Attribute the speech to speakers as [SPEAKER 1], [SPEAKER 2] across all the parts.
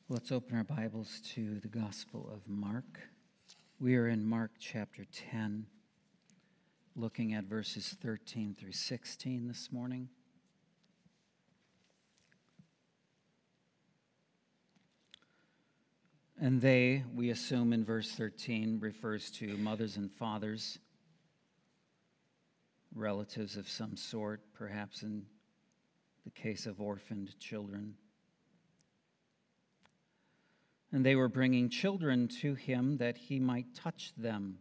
[SPEAKER 1] Let's open our Bibles to the Gospel of Mark. We are in Mark chapter 10, looking at verses 13 through 16 this morning. And they, we assume in verse 13, refers to mothers and fathers, relatives of some sort, perhaps in the case of orphaned children. And they were bringing children to him that he might touch them.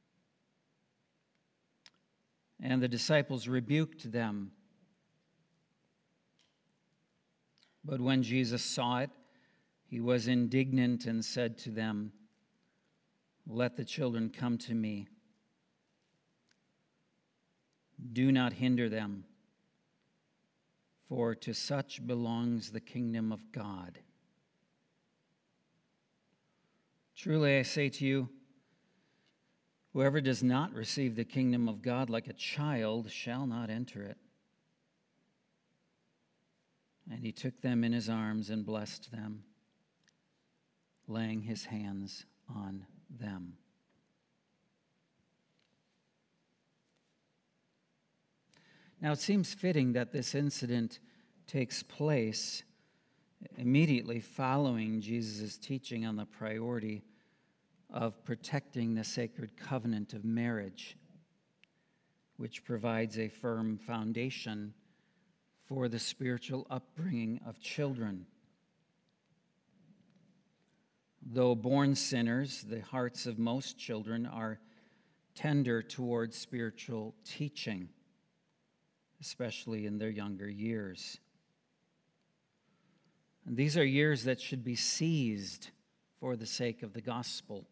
[SPEAKER 1] And the disciples rebuked them. But when Jesus saw it, he was indignant and said to them, "Let the children come to me. Do not hinder them, for to such belongs the kingdom of God. Truly I say to you, whoever does not receive the kingdom of God like a child shall not enter it." And he took them in his arms and blessed them, laying his hands on them. Now it seems fitting that this incident takes place immediately following Jesus' teaching on the priority of protecting the sacred covenant of marriage, which provides a firm foundation for the spiritual upbringing of children. Though born sinners, the hearts of most children are tender towards spiritual teaching, especially in their younger years. And these are years that should be seized for the sake of the gospel.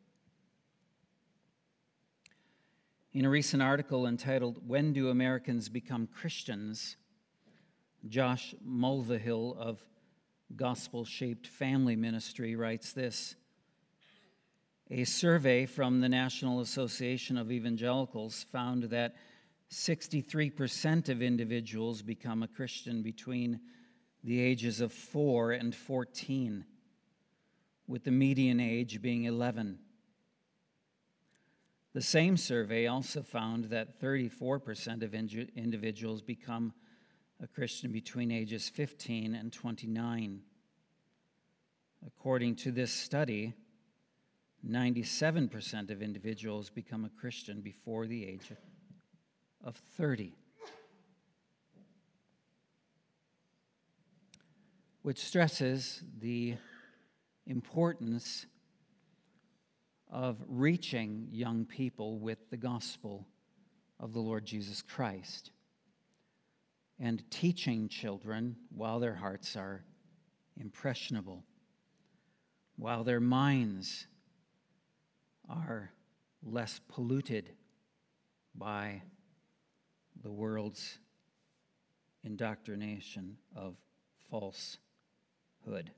[SPEAKER 1] In a recent article entitled, "When Do Americans Become Christians?" Josh Mulvihill of Gospel Shaped Family Ministry writes this: "A survey from the National Association of Evangelicals found that 63% of individuals become a Christian between the ages of 4 and 14, with the median age being 11. The same survey also found that 34% of individuals become a Christian between ages 15 and 29. According to this study, 97% of individuals become a Christian before the age of 30. Which stresses the importance of reaching young people with the gospel of the Lord Jesus Christ and teaching children while their hearts are impressionable, while their minds are less polluted by the world's indoctrination of falsehood.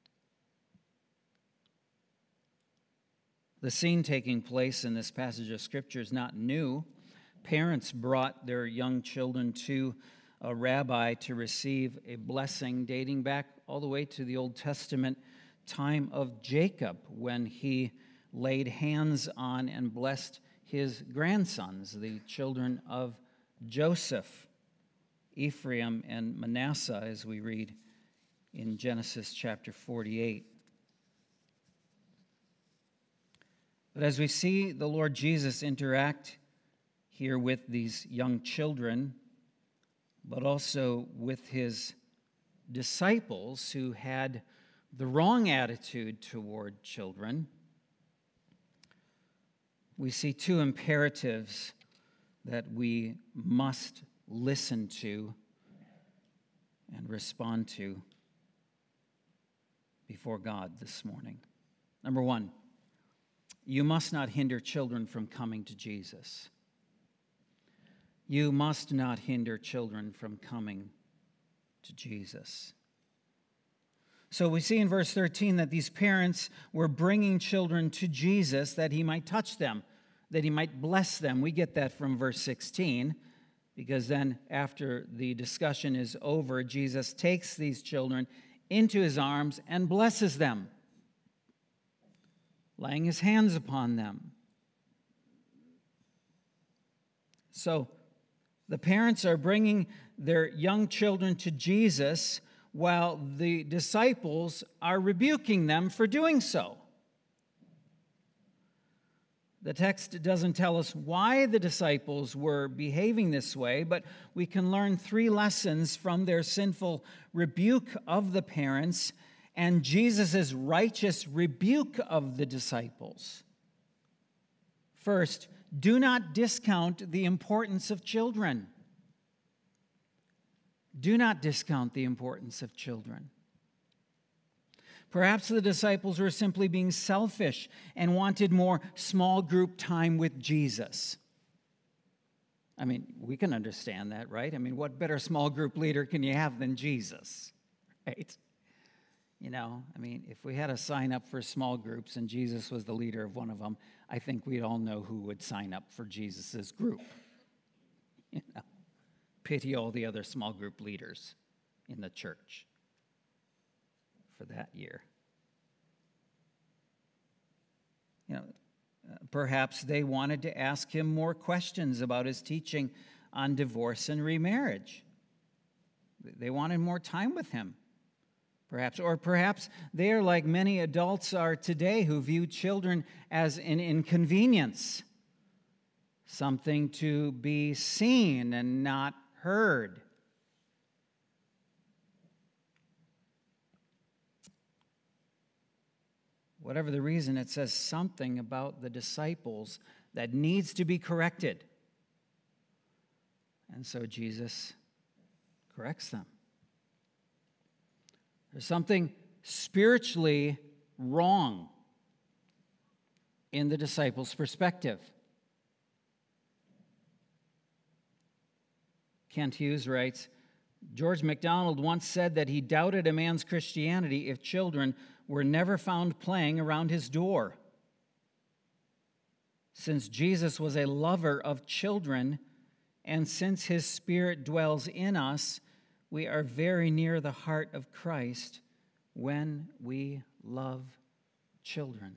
[SPEAKER 1] The scene taking place in this passage of Scripture is not new. Parents brought their young children to a rabbi to receive a blessing dating back all the way to the Old Testament time of Jacob, when he laid hands on and blessed his grandsons, the children of Joseph, Ephraim and Manasseh, as we read in Genesis chapter 48. But as we see the Lord Jesus interact here with these young children, but also with his disciples who had the wrong attitude toward children, we see two imperatives that we must listen to and respond to before God this morning. Number one, you must not hinder children from coming to Jesus. You must not hinder children from coming to Jesus. So we see in verse 13 that these parents were bringing children to Jesus that he might touch them, that he might bless them. We get that from verse 16, because then after the discussion is over, Jesus takes these children into his arms and blesses them. laying his hands upon them. So the parents are bringing their young children to Jesus while the disciples are rebuking them for doing so. The text doesn't tell us why the disciples were behaving this way, but we can learn 3 lessons from their sinful rebuke of the parents and Jesus' righteous rebuke of the disciples. First, do not discount the importance of children. Do not discount the importance of children. Perhaps the disciples were simply being selfish and wanted more small group time with Jesus. I mean, we can understand that, right? I mean, what better small group leader can you have than Jesus, right? You know, I mean, if we had a sign up for small groups and Jesus was the leader of one of them, I think we'd all know who would sign up for Jesus' group. You know, pity all the other small group leaders in the church for that year. You know, perhaps they wanted to ask him more questions about his teaching on divorce and remarriage. They wanted more time with him, perhaps. Or perhaps they are like many adults are today who view children as an inconvenience, something to be seen and not heard. Whatever the reason, it says something about the disciples that needs to be corrected. And so Jesus corrects them. There's something spiritually wrong in the disciples' perspective. Kent Hughes writes, George MacDonald once said that he doubted a man's Christianity if children were never found playing around his door. Since Jesus was a lover of children, and since his Spirit dwells in us, we are very near the heart of Christ when we love children.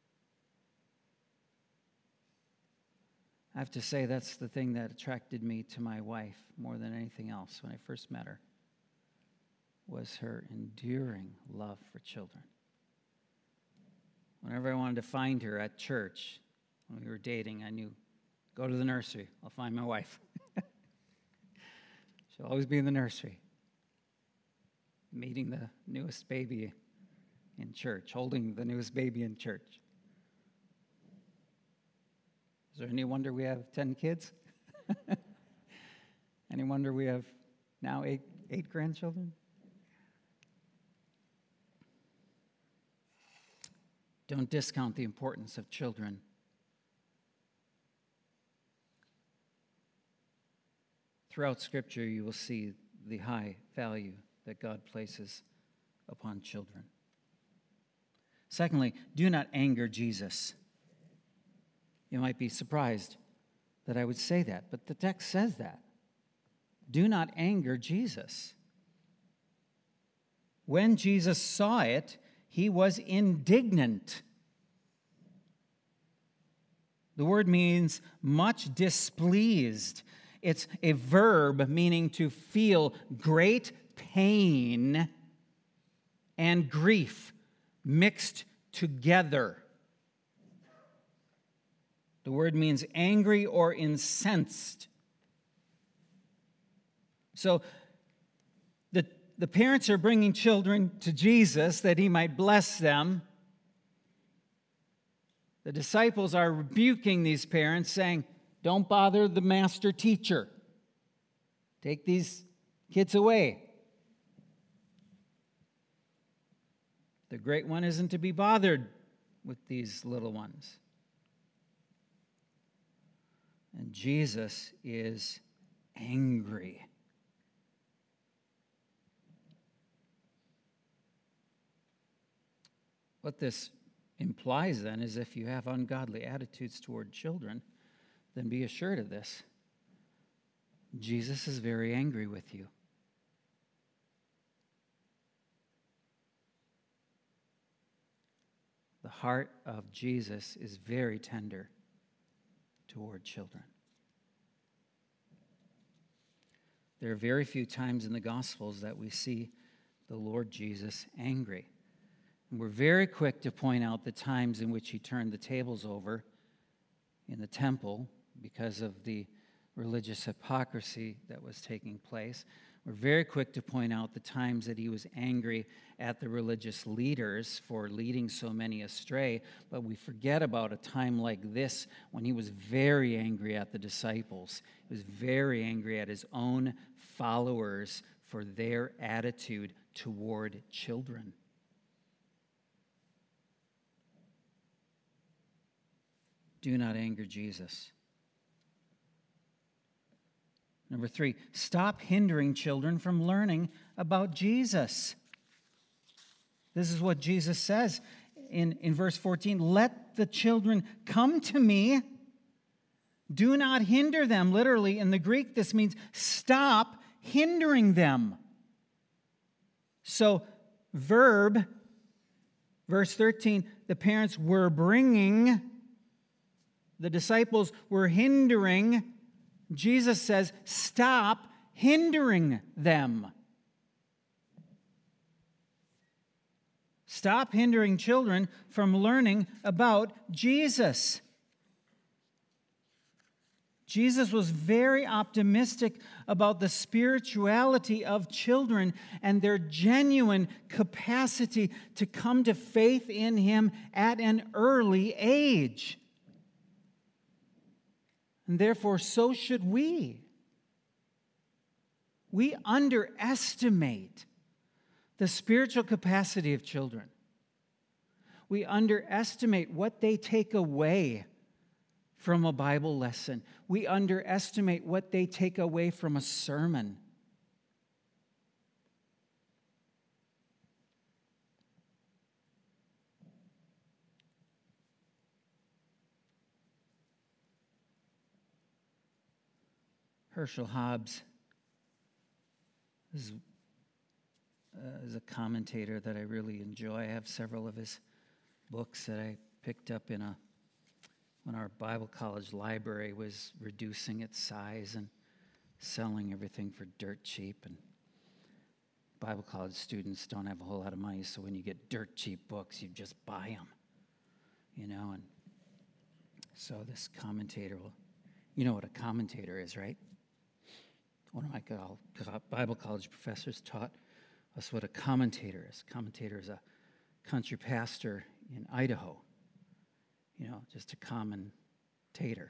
[SPEAKER 1] I have to say that's the thing that attracted me to my wife more than anything else when I first met her, was her enduring love for children. Whenever I wanted to find her at church, when we were dating, I knew, go to the nursery, I'll find my wife. She'll always be in the nursery, meeting the newest baby in church, holding the newest baby in church. Is there any wonder we have 10 kids? Any wonder we have now eight grandchildren? Don't discount the importance of children. Throughout Scripture, you will see the high value that God places upon children. Secondly, do not anger Jesus. You might be surprised that I would say that, but the text says that. Do not anger Jesus. When Jesus saw it, he was indignant. The word means much displeased. It's a verb meaning to feel great pain and grief mixed together. The word means angry or incensed. So the parents are bringing children to Jesus that he might bless them. The disciples are rebuking these parents, saying, don't bother the master teacher. Take these kids away. The great one isn't to be bothered with these little ones. And Jesus is angry. What this implies then is if you have ungodly attitudes toward children, then be assured of this. Jesus is very angry with you. The heart of Jesus is very tender toward children. There are very few times in the Gospels that we see the Lord Jesus angry. And we're very quick to point out the times in which he turned the tables over in the temple because of the religious hypocrisy that was taking place. We're very quick to point out the times that he was angry at the religious leaders for leading so many astray, but we forget about a time like this when he was very angry at the disciples. He was very angry at his own followers for their attitude toward children. Do not anger Jesus. Number 3, stop hindering children from learning about Jesus. This is what Jesus says in verse 14. Let the children come to me. Do not hinder them. Literally, in the Greek, this means stop hindering them. So, verb, verse 13, the parents were bringing, the disciples were hindering. Jesus says, stop hindering them. Stop hindering children from learning about Jesus. Jesus was very optimistic about the spirituality of children and their genuine capacity to come to faith in him at an early age. And therefore, so should we. We underestimate the spiritual capacity of children. We underestimate what they take away from a Bible lesson. We underestimate what they take away from a sermon. Herschel Hobbs is a commentator that I really enjoy. I have several of his books that I picked up when our Bible college library was reducing its size and selling everything for dirt cheap. And Bible college students don't have a whole lot of money, so when you get dirt cheap books, you just buy them, And so this commentator you know what a commentator is, right? One of my Bible college professors taught us what a commentator is. Commentator is a country pastor in Idaho. Just a commentator.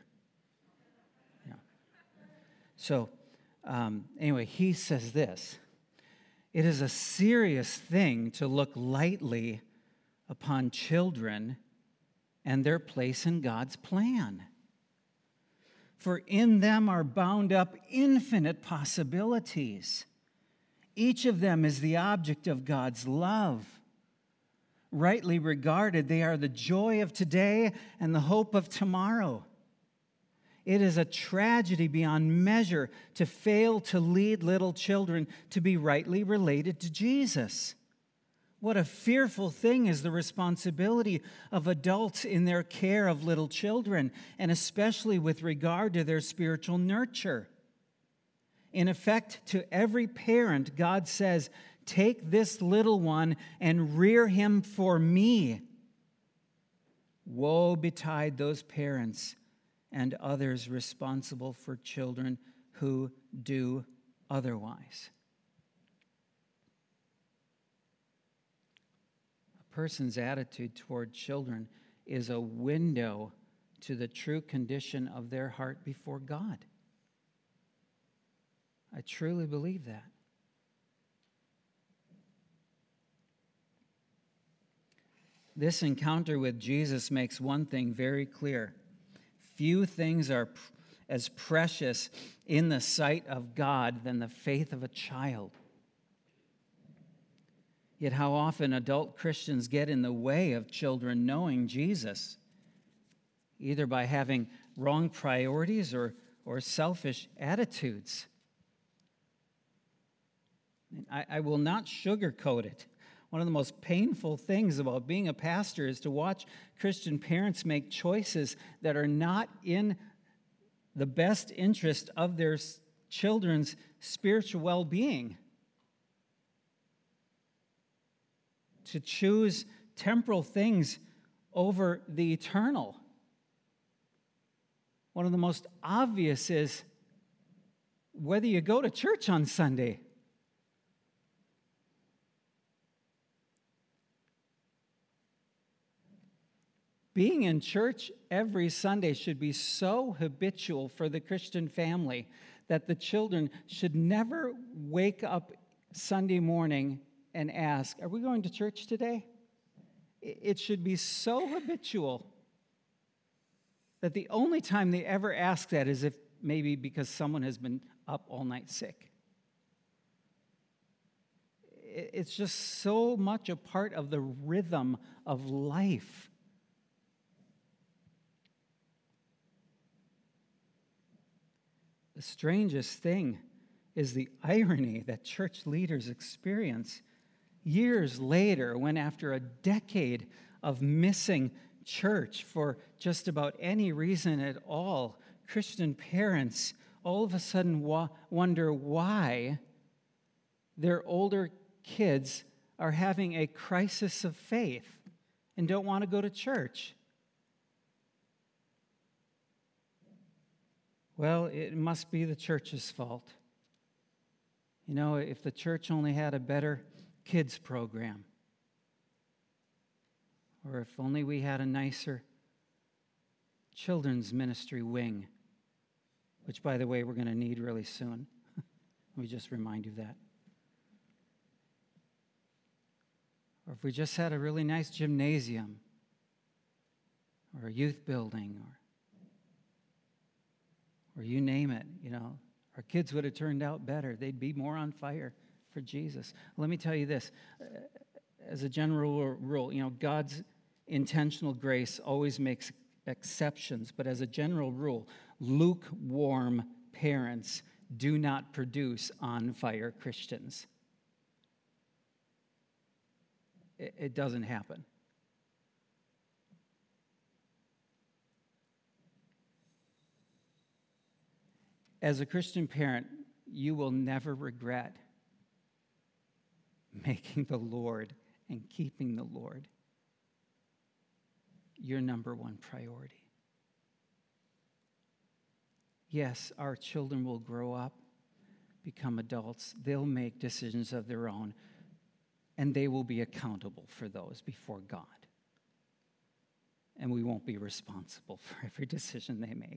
[SPEAKER 1] So, anyway, he says this. It is a serious thing to look lightly upon children and their place in God's plan. For in them are bound up infinite possibilities. Each of them is the object of God's love. Rightly regarded, they are the joy of today and the hope of tomorrow. It is a tragedy beyond measure to fail to lead little children to be rightly related to Jesus. What a fearful thing is the responsibility of adults in their care of little children, and especially with regard to their spiritual nurture. In effect, to every parent, God says, "Take this little one and rear him for me." Woe betide those parents and others responsible for children who do otherwise. A person's attitude toward children is a window to the true condition of their heart before God. I truly believe that. This encounter with Jesus makes one thing very clear. Few things are as precious in the sight of God than the faith of a child. Yet how often adult Christians get in the way of children knowing Jesus, either by having wrong priorities or selfish attitudes. I will not sugarcoat it One of the most painful things about being a pastor is to watch Christian parents make choices that are not in the best interest of their children's spiritual well-being. To choose temporal things over the eternal. One of the most obvious is whether you go to church on Sunday. Being in church every Sunday should be so habitual for the Christian family that the children should never wake up Sunday morning and ask, "Are we going to church today?" It should be so habitual that the only time they ever ask that is if maybe because someone has been up all night sick. It's just so much a part of the rhythm of life. The strangest thing is the irony that church leaders experience years later when, after a decade of missing church for just about any reason at all, Christian parents all of a sudden wonder why their older kids are having a crisis of faith and don't want to go to church. Well, it must be the church's fault. You know, if the church only had a better kids program, or if only we had a nicer children's ministry wing, which, by the way, we're going to need really soon. Let me just remind you of that. Or if we just had a really nice gymnasium, or a youth building, or you name it, you know, our kids would have turned out better. They'd be more on fire for Jesus. Let me tell you this. As a general rule, you know, God's intentional grace always makes exceptions, but as a general rule, lukewarm parents do not produce on-fire Christians. It doesn't happen. As a Christian parent, you will never regret making the Lord and keeping the Lord your number one priority. Yes, our children will grow up, become adults. They'll make decisions of their own, and they will be accountable for those before God. And we won't be responsible for every decision they make.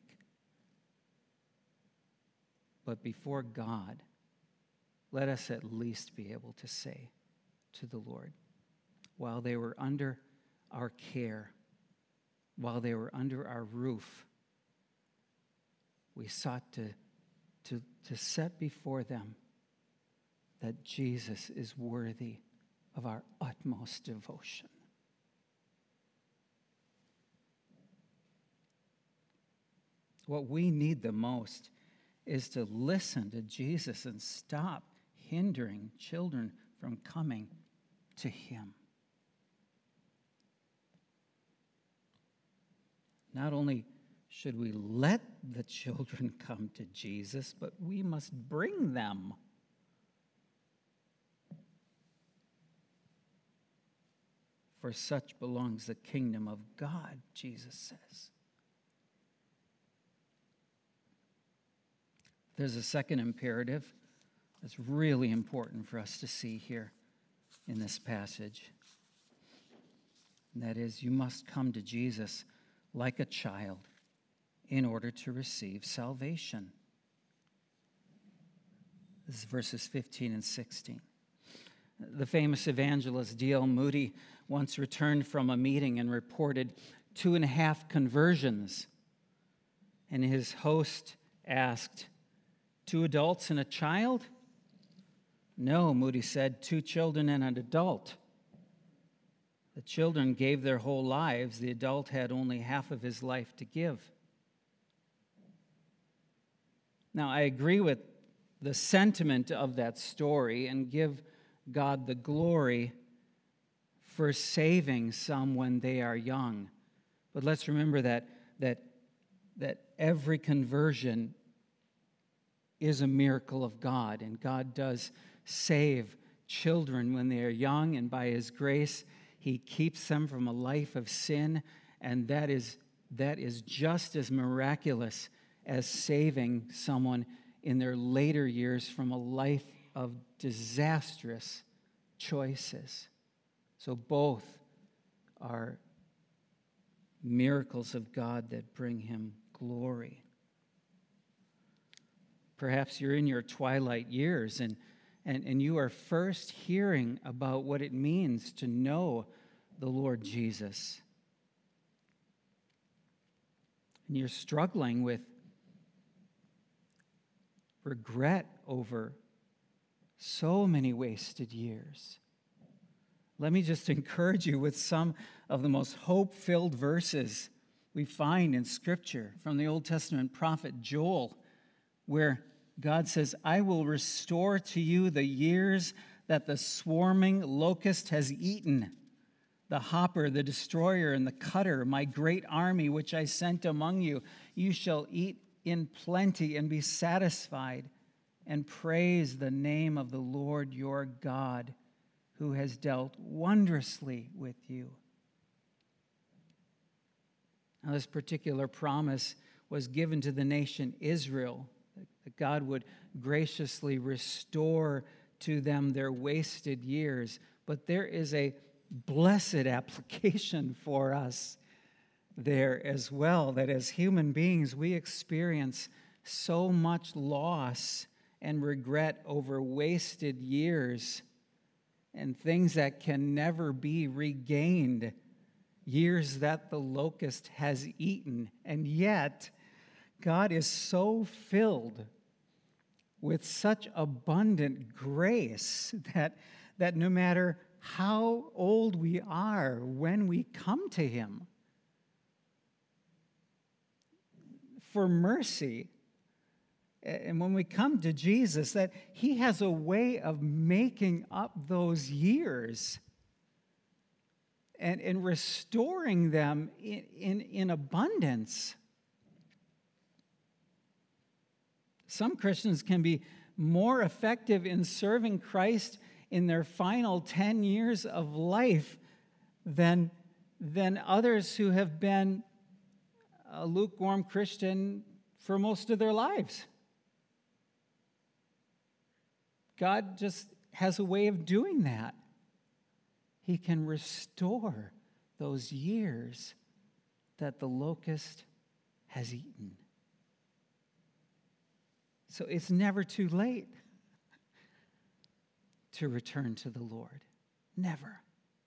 [SPEAKER 1] But before God, let us at least be able to say to the Lord, while they were under our care, while they were under our roof, we sought to set before them that Jesus is worthy of our utmost devotion. What we need the most is to listen to Jesus and stop hindering children from coming to Him. Not only should we let the children come to Jesus, but we must bring them. For such belongs the kingdom of God, Jesus says. There's a second imperative that's really important for us to see here in this passage. And that is, you must come to Jesus like a child in order to receive salvation. This is verses 15 and 16. The famous evangelist D.L. Moody once returned from a meeting and reported 2.5 conversions. And his host asked, 2 adults and a child? No, Moody said, 2 children and an adult. The children gave their whole lives. The adult had only half of his life to give. Now, I agree with the sentiment of that story and give God the glory for saving some when they are young. But let's remember that every conversion is a miracle of God, and God does save children when they are young, and by His grace, He keeps them from a life of sin, and that is just as miraculous as saving someone in their later years from a life of disastrous choices. So both are miracles of God that bring Him glory. Perhaps you're in your twilight years and you are first hearing about what it means to know the Lord Jesus. And you're struggling with regret over so many wasted years. Let me just encourage you with some of the most hope-filled verses we find in Scripture from the Old Testament prophet Joel, where God says, I will restore to you the years that the swarming locust has eaten, the hopper, the destroyer, and the cutter, my great army which I sent among you. You shall eat in plenty and be satisfied, and praise the name of the Lord your God, who has dealt wondrously with you. Now, this particular promise was given to the nation Israel, that God would graciously restore to them their wasted years. But there is a blessed application for us there as well, that as human beings we experience so much loss and regret over wasted years and things that can never be regained, years that the locust has eaten. And yet, God is so filled with such abundant grace that no matter how old we are when we come to Him for mercy, and when we come to Jesus, that He has a way of making up those years and restoring them in abundance. Some Christians can be more effective in serving Christ in their final 10 years of life than others who have been a lukewarm Christian for most of their lives. God just has a way of doing that. He can restore those years that the locust has eaten. So it's never too late to return to the Lord. Never.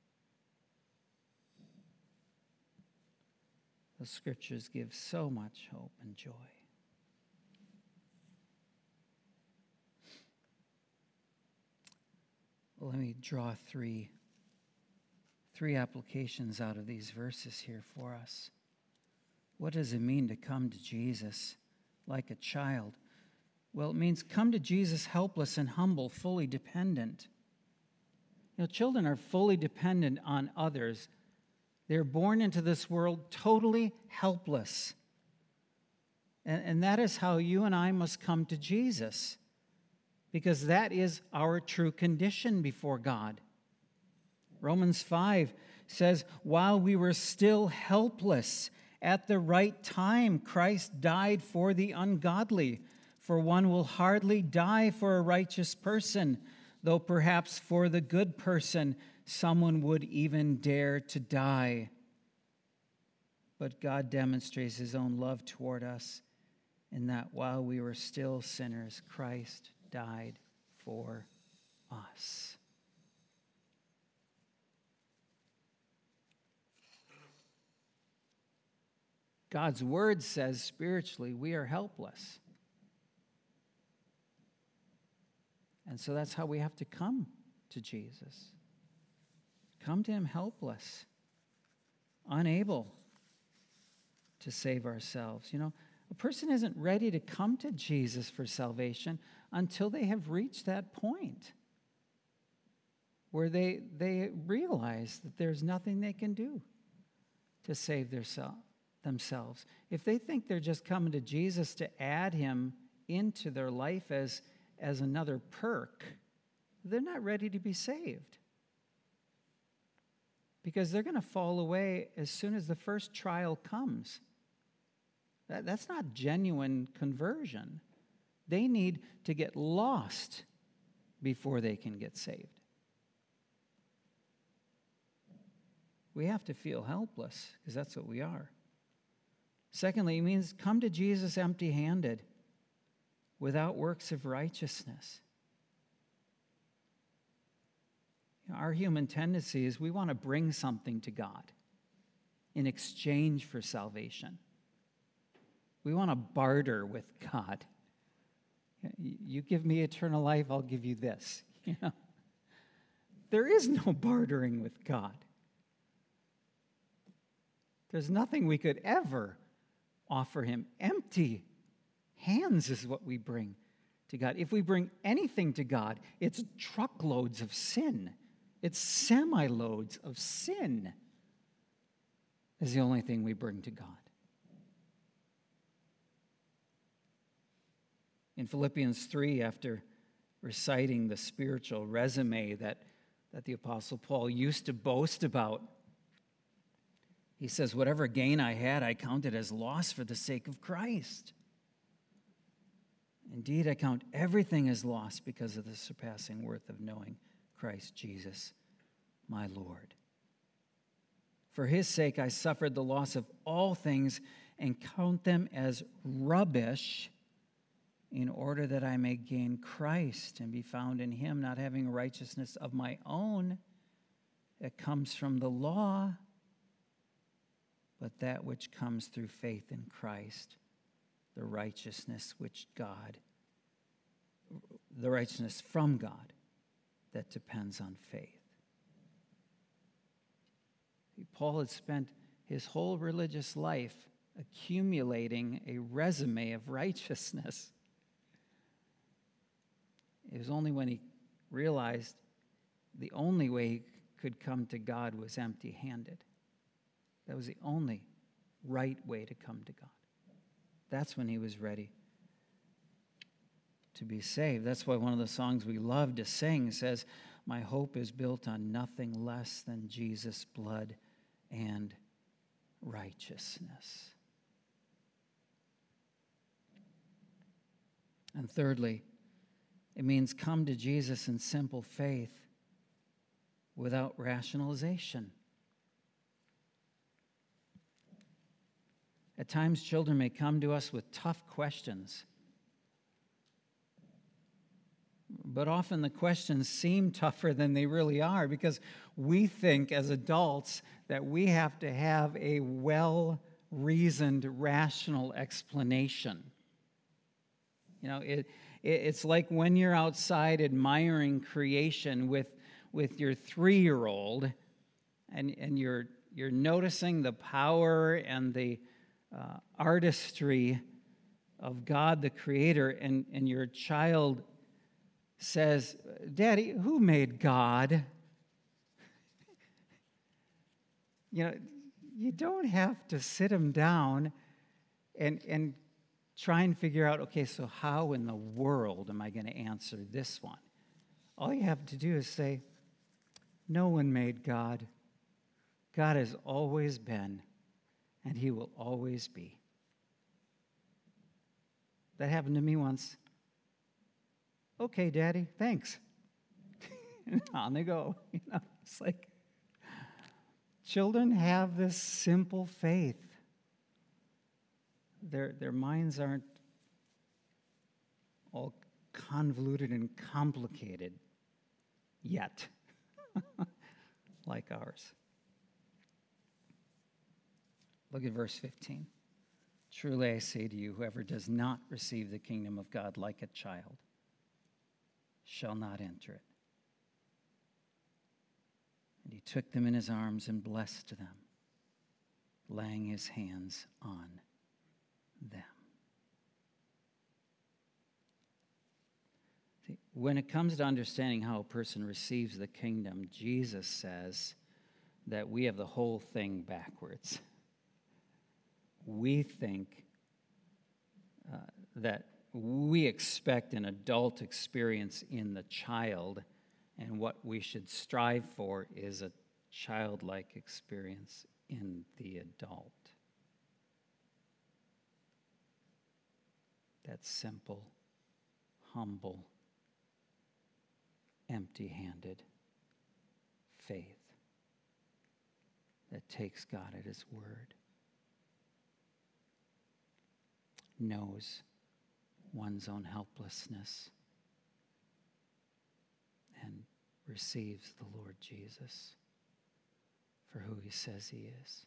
[SPEAKER 1] The Scriptures give so much hope and joy. Let me draw three applications out of these verses here for us. What does it mean to come to Jesus like a child? Well, it means come to Jesus helpless and humble, fully dependent. You know, children are fully dependent on others. They're born into this world totally helpless. And that is how you and I must come to Jesus, because that is our true condition before God. Romans 5 says, while we were still helpless, at the right time, Christ died for the ungodly. For one will hardly die for a righteous person, though perhaps for the good person someone would even dare to die. But God demonstrates His own love toward us in that while we were still sinners, Christ died for us. God's word says spiritually we are helpless. And so that's how we have to come to Jesus. Come to Him helpless, unable to save ourselves. You know, a person isn't ready to come to Jesus for salvation until they have reached that point. where they realize that there's nothing they can do to save themselves. If they think they're just coming to Jesus to add him into their life as another perk, they're not ready to be saved. Because they're going to fall away as soon as the first trial comes. That's not genuine conversion. They need to get lost before they can get saved. We have to feel helpless, because that's what we are. Secondly, it means come to Jesus empty-handed, without works of righteousness. Our human tendency is we want to bring something to God in exchange for salvation. We want to barter with God. You give me eternal life, I'll give you this. There is no bartering with God. There's nothing we could ever offer him. Empty hands is what we bring to God. If we bring anything to God, it's truckloads of sin. It's semi-loads of sin is the only thing we bring to God. In Philippians 3, after reciting the spiritual resume that the Apostle Paul used to boast about, he says, whatever gain I had, I counted as loss for the sake of Christ. Indeed, I count everything as loss because of the surpassing worth of knowing Christ Jesus, my Lord. For his sake, I suffered the loss of all things and count them as rubbish in order that I may gain Christ and be found in him, not having a righteousness of my own that comes from the law, but that which comes through faith in Christ, the righteousness from God that depends on faith. Paul had spent his whole religious life accumulating a resume of righteousness. It was only when he realized the only way he could come to God was empty-handed. That was the only right way to come to God. That's when he was ready to be saved. That's why one of the songs we love to sing says, my hope is built on nothing less than Jesus' blood and righteousness. And thirdly, it means come to Jesus in simple faith without rationalization. At times, children may come to us with tough questions. But often the questions seem tougher than they really are because we think as adults that we have to have a well-reasoned, rational explanation. It's like when you're outside admiring creation with your 3-year-old and you're noticing the power and the artistry of God the Creator, and your child says, Daddy, who made God? You don't have to sit him down and try and figure out, okay, so how in the world am I going to answer this one? All you have to do is say, no one made God. God has always been, and he will always be. That happened to me once. Okay, Daddy, thanks. On they go. It's like children have this simple faith. Their minds aren't all convoluted and complicated yet, like ours. Look at verse 15. Truly I say to you, whoever does not receive the kingdom of God like a child shall not enter it. And he took them in his arms and blessed them, laying his hands on them. See, when it comes to understanding how a person receives the kingdom, Jesus says that we have the whole thing backwards. We think that we expect an adult experience in the child, and what we should strive for is a childlike experience in the adult. That simple, humble, empty-handed faith that takes God at his word, knows one's own helplessness, and receives the Lord Jesus for who he says he is.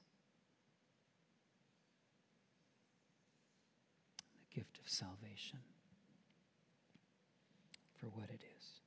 [SPEAKER 1] The gift of salvation for what it is.